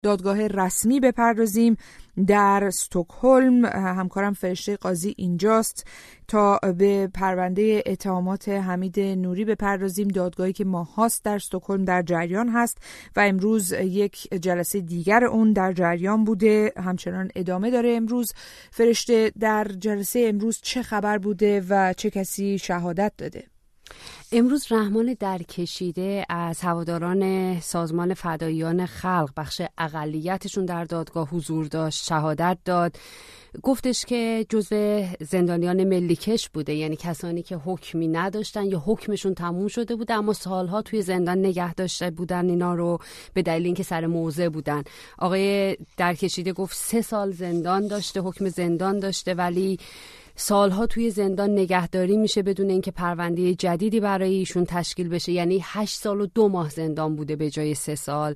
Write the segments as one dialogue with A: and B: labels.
A: دادگاه رسمی بپردازیم در استکهلم. همکارم فرشته قاضی اینجاست تا به پرونده اتهامات حمید نوری بپردازیم، دادگاهی که ماهاست در استکهلم در جریان هست و امروز یک جلسه دیگر اون در جریان بوده، همچنان ادامه داره. امروز فرشته، در جلسه امروز چه خبر بوده و چه کسی شهادت داده؟
B: امروز رحمان درکشیده از هواداران سازمان فداییان خلق، بخش اقلیتشون در دادگاه حضور داشت، شهادت داد. گفتش که جزو زندانیان ملیکش بوده، یعنی کسانی که حکمی نداشتن یا حکمشون تموم شده بوده اما سالها توی زندان نگه داشته بودن اینا رو به دلیل اینکه سر موضع بودن. آقای درکشیده گفت 3 سال زندان داشته، حکم زندان داشته، ولی سالها توی زندان نگهداری میشه بدون اینکه پرونده جدیدی برای ایشون تشکیل بشه، یعنی 8 سال و 2 ماه زندان بوده به جای 3 سال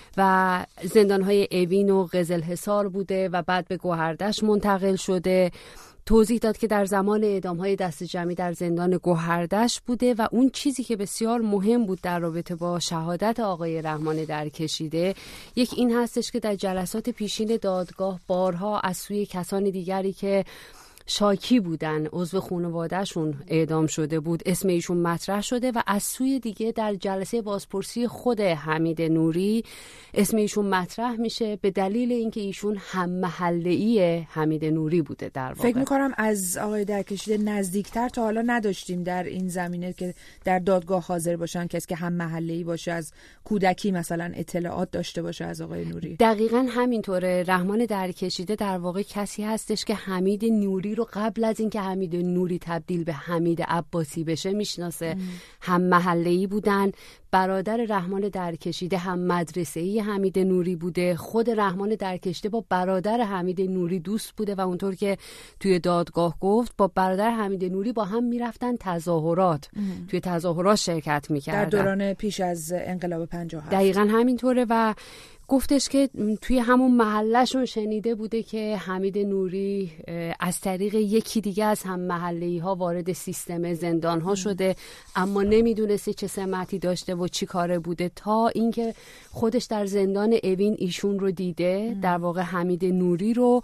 B: و زندانهای اوین و قزلحصار بوده و بعد به گوهردشت منتقل شده. توضیح داد که در زمان اعدام‌های دست جمعی در زندان گوهردشت بوده و اون چیزی که بسیار مهم بود در رابطه با شهادت آقای رحمان درکشیده یک این هستش که در جلسات پیشین دادگاه بارها از سوی کسان دیگری که شاکی بودن، عضو خانواده‌شون اعدام شده بود، اسم ایشون مطرح شده و از سوی دیگه در جلسه بازپرسی خود حمید نوری اسم ایشون مطرح میشه به دلیل اینکه ایشون هم محله‌ای حمید نوری بوده. در واقع
A: فکر می‌کنم از آقای درکشیده نزدیکتر تا حالا نداشتیم در این زمینه که در دادگاه حاضر باشن، کسی که هم محله‌ای باشه، از کودکی مثلا اطلاعات داشته باشه از آقای نوری.
B: دقیقاً همینطوره. رحمان درکشیده در واقع کسی هستش که حمید نوری رو قبل از اینکه حمید نوری تبدیل به حمید عباسی بشه میشناسه. هم محله‌ای بودن. برادر رحمان درکشیده هم مدرسه‌ای حمید نوری بوده. خود رحمان درکشیده با برادر حمید نوری دوست بوده و اونطور که توی دادگاه گفت با برادر حمید نوری با هم میرفتن تظاهرات، توی تظاهرات شرکت میکردن
A: در دوران پیش از انقلاب 57.
B: دقیقاً همینطوره و گفتش که توی همون محلهشون شنیده بوده که حمید نوری از طریق یکی دیگه از هم محله‌ای ها وارد سیستم زندان ها شده اما نمیدونسته چه سمتی داشته و چی کاره بوده تا اینکه خودش در زندان اوین ایشون رو دیده، در واقع حمید نوری رو،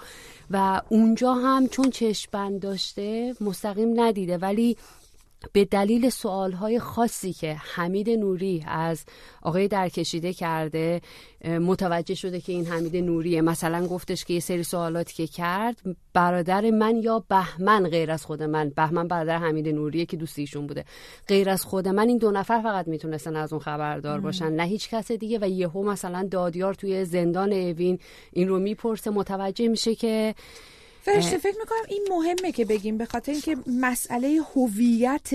B: و اونجا هم چون چشم‌بند داشته مستقیم ندیده ولی به دلیل سوالهای خاصی که حمید نوری از آقای درکشیده کرده متوجه شده که این حمید نوریه. مثلا گفتش که یه سری سوالاتی که کرد، برادر من یا بهمن غیر از خود من، بهمن برادر حمید نوریه که دوست ایشون بوده، غیر از خود من این 2 نفر فقط میتونستن از اون خبردار باشن، نه هیچ کس دیگه. و یهو مثلا دادیار توی زندان اوین این رو میپرسه، متوجه میشه که
A: فرشته فکر میکنم این مهمه که بگیم، به خاطر اینکه مسئله هویت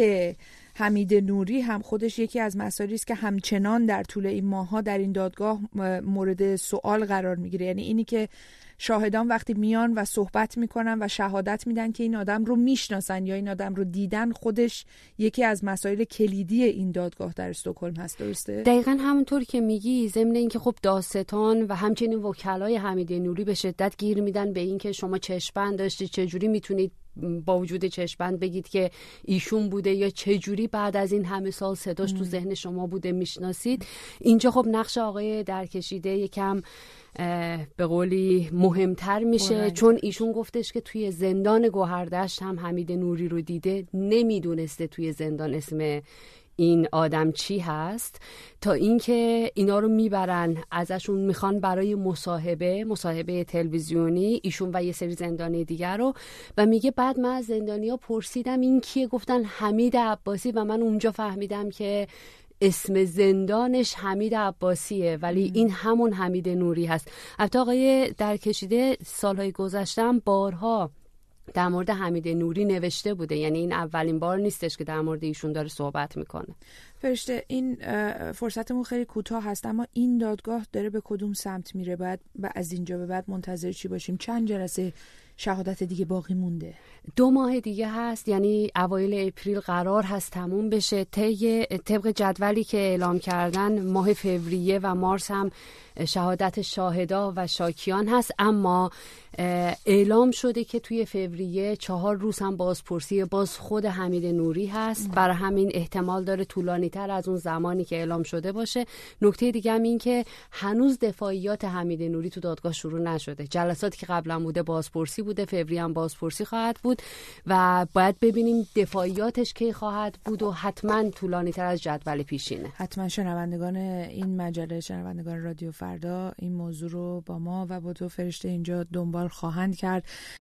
A: حمید نوری هم خودش یکی از مسائلی است که همچنان در طول این ماه‌ها در این دادگاه مورد سوال قرار میگیره. یعنی اینی که شاهدان وقتی میان و صحبت میکنن و شهادت میدن که این آدم رو میشناسن یا این آدم رو دیدن، خودش یکی از مسائل کلیدی این دادگاه در استکهلم هست. درسته؟
B: دقیقاً همونطور که میگی، ضمن اینکه خب دادستان و همچنین وکلای حمید نوری به شدت گیر میدن به این که شما چشم‌بند داشتید، چجوری میتونید با وجود چشم‌بند بگید که ایشون بوده، یا چجوری بعد از این همه سال صداش تو ذهن شما بوده میشناسید. اینجا خب نقش آقای درکشیده یکم به قولی مهمتر میشه، چون ایشون گفتش که توی زندان گوهردشت هم حمید نوری رو دیده، نمیدونسته توی زندان اسم این آدم چی هست، تا اینکه اینا رو میبرن ازشون میخوان برای مصاحبه تلویزیونی ایشون و یه سری زندانی دیگر رو، و میگه بعد من از زندانیا پرسیدم این کیه، گفتن حمید عباسی، و من اونجا فهمیدم که اسم زندانش حمید عباسیه ولی این همون حمید نوری هست. البته آقای درکشیده سالهای گذشته بارها در مورد حمید نوری نوشته بوده، یعنی این اولین بار نیستش که در مورد ایشون داره صحبت میکنه.
A: فرشته، این فرصتمون خیلی کوتاه هست، اما این دادگاه داره به کدوم سمت میره؟ بعد از اینجا به بعد منتظر چی باشیم؟ چند جلسه شهادت دیگه باقی مونده؟
B: 2 ماه دیگه هست، یعنی اوایل اپریل قرار هست تموم بشه. طبق جدولی که اعلام کردن ماه فوریه و مارس هم شهادت شاهدا و شاکیان هست، اما اعلام شده که توی فوریه 4 روز هم بازپرسی باز خود حمید نوری هست. برای همین احتمال داره طولانی تر از اون زمانی که اعلام شده باشه. نکته دیگه هم این که هنوز دفاعیات حمید نوری تو دادگاه شروع نشده. جلساتی که قبلا بوده بازپرسی بوده، فوریه هم بازپرسی خواهد بود و باید ببینیم دفاعیاتش کی خواهد بود و حتما طولانی تر از جدول پیشینه.
A: حتما شنوندگان این مجله، شنوندگان رادیو فردا این موضوع رو با ما و با تو فرشته اینجا دنبال خواهند کرد.